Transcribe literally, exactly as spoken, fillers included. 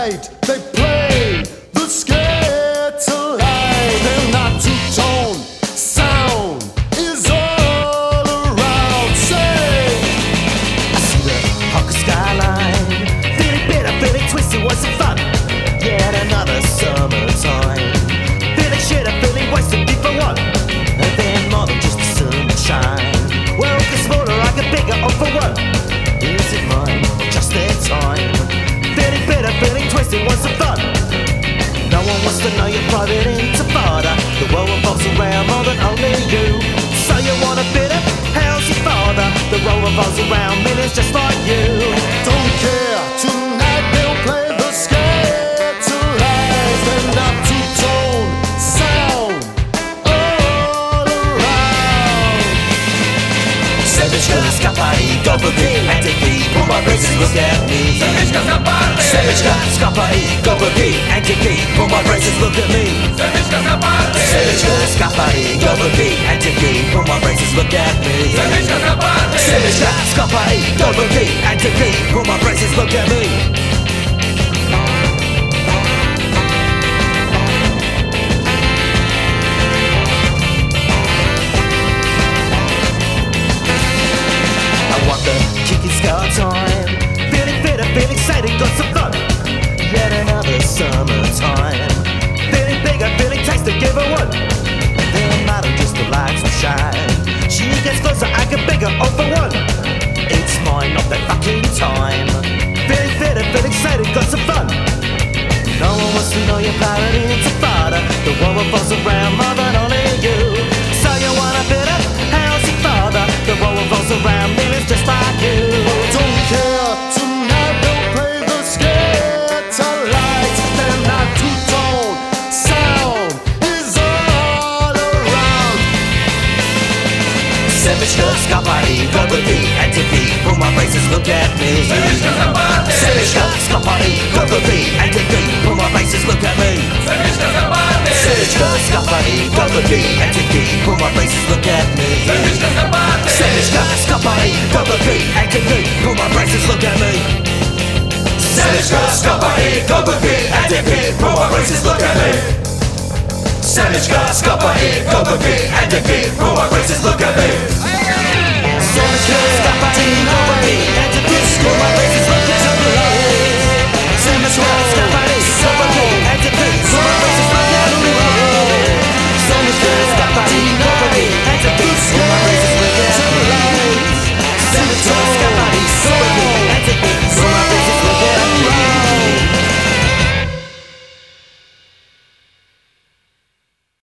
tonight they play the Scatterlight. They're not two-tone sound is all around. Say, I see the hawker skyline, feeling bitter, feeling twisted, what's some fun? Yet another summertime, feeling shit, I'm feeling wasted, deep for one. And then more than just the sunshine. Well, the smaller I get bigger, all for one. Is it mine or just their time? Feeling bitter, feeling twisted, what's some fun? No one wants to know your private intifada. The world revolves around more than only you. So you want a bit of how's your father? The world revolves around millions just like you. don't care, tonight they'll play the Scatterlight. They're not two-tone sound all around. Savage girl, scapari, go boogie, anti-key, pull my braces, look at me. Savage girl, scapari, Savage girl, scapari, go boogie, anti-key, pull my braces, look at me. Savage girl, scapari, Savage girl, scapari, go boogie, anti-key, pull my braces, look at me. Savage girl, scapari, Savage girl, scapari, go boogie, anti-key, pull my braces, look at me. Kicking scar time, feeling fitter, feeling excited, got some fun. Yet another summertime, feeling bigger, feeling tasty, give her one. Then matter just the lights will shine. She gets closer, I get bigger, all for one. It's mine, not that fucking time. Feeling fitter, feeling excited, got some fun. No one wants to know your pirate intifada. The world revolves around more than only you. So you want a bit of how's your father? The world revolves around millions just like you. Don't care, tonight they'll play the Scatterlight. They're not two-tone sound is all around. Savage girl, scapari, go boogie, anti-key, pull my braces, look at me. Savage girl, scapari, go boogie, anti-key, pull my braces, look at me. Savage girl, scapari, go boogie, anti-key, pull my braces, look at me. Savage girl, scapari, go boogie, anti-key, pull my braces, look at me. Savage girl, scapari, go boogie, anti-key, pull my braces, look at me. Savage girl, scapari, go boogie, anti-key, pull my braces, look at me. Savage girl, scapari, go boogie, anti-key, pull my braces,